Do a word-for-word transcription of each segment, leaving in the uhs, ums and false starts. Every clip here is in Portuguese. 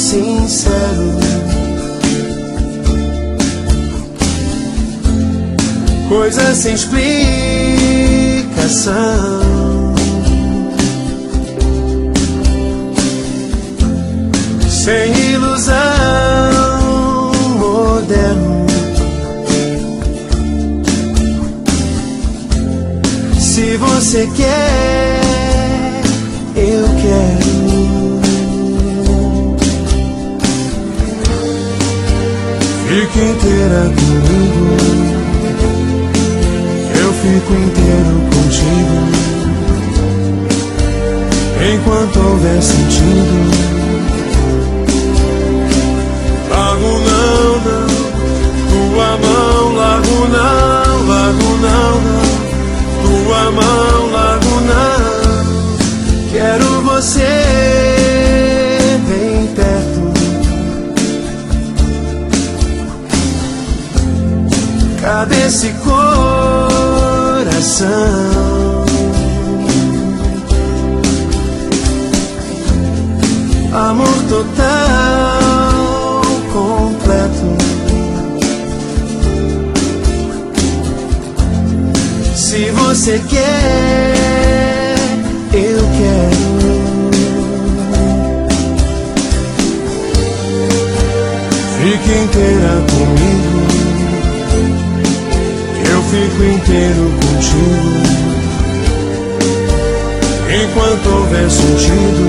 sincero, coisa sem explicação. Sem ilusão, moderno. Se você quer, eu quero. Fique inteira comigo, eu fico inteiro contigo. Enquanto houver sentido, largo não, não, tua mão, largo não, largo não, não, tua mão, largo não. Quero você bem perto, cabeça e coração. Amor total, completo. Se você quer, eu quero. Fique inteira comigo, eu fico inteiro contigo. Enquanto houver sentido,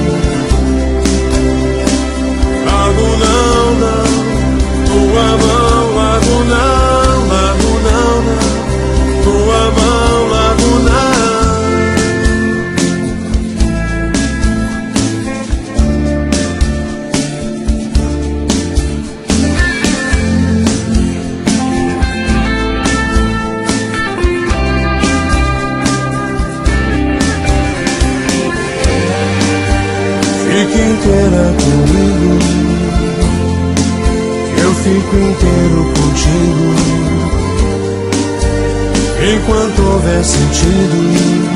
largo não, não, tua mão, largo não, largo não, não, tua mão, largo não. Fique inteira comigo, eu fico inteiro contigo. Enquanto houver sentido,